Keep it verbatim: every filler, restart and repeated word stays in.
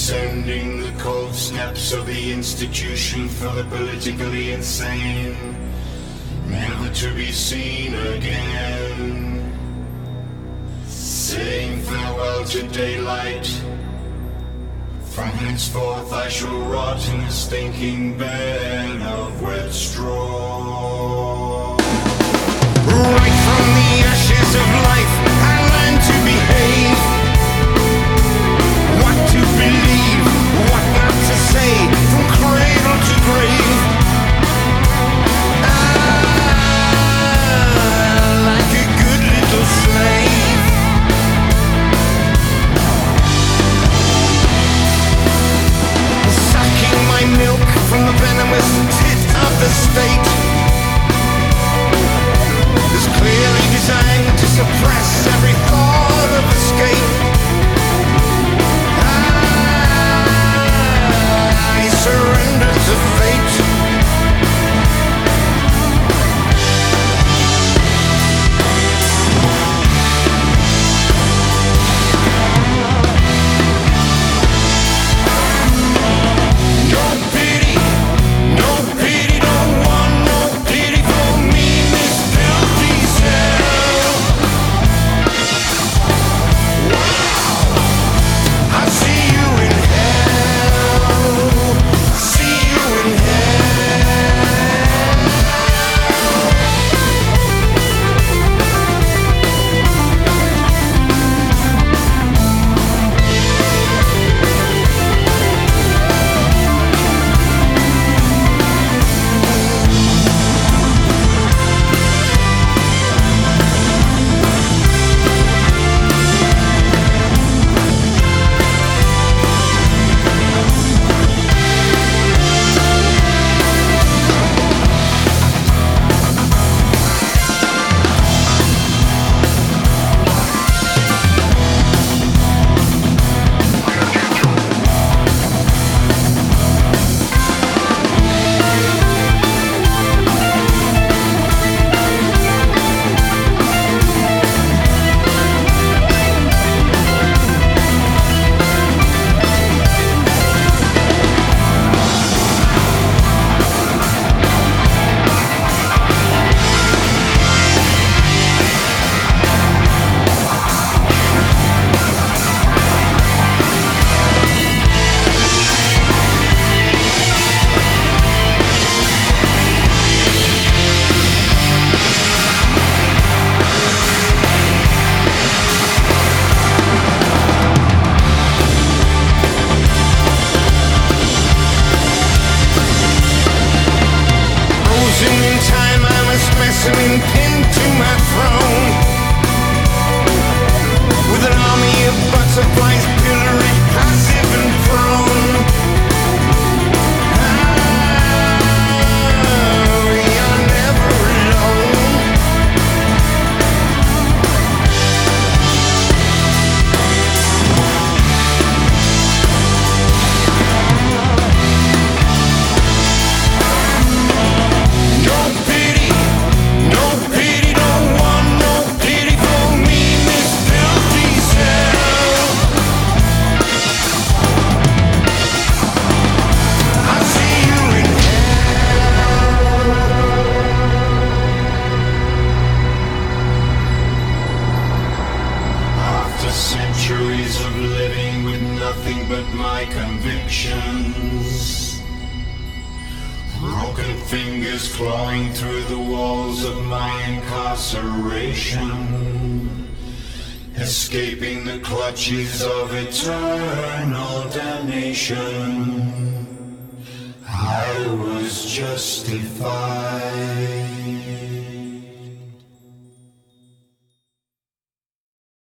Descending the cold steps of the institution for the politically insane, never to be seen again. Saying farewell to daylight, from henceforth I shall rot in a stinking bed of wet straw. Right from the ashes of life I learned to behave, what to believe, what not to say, from cradle to grave. Ah, like a good little slave, sucking my milk from the venomous tit of the state, is clearly designed to suppress every thought of escape. I surrender to fate. No pity, no pity, don't want no pity for me, Miss Filthy Cell. Wow, I see you in hell, see you in clawing through the walls of my incarceration, escaping the clutches of eternal damnation. I was justified.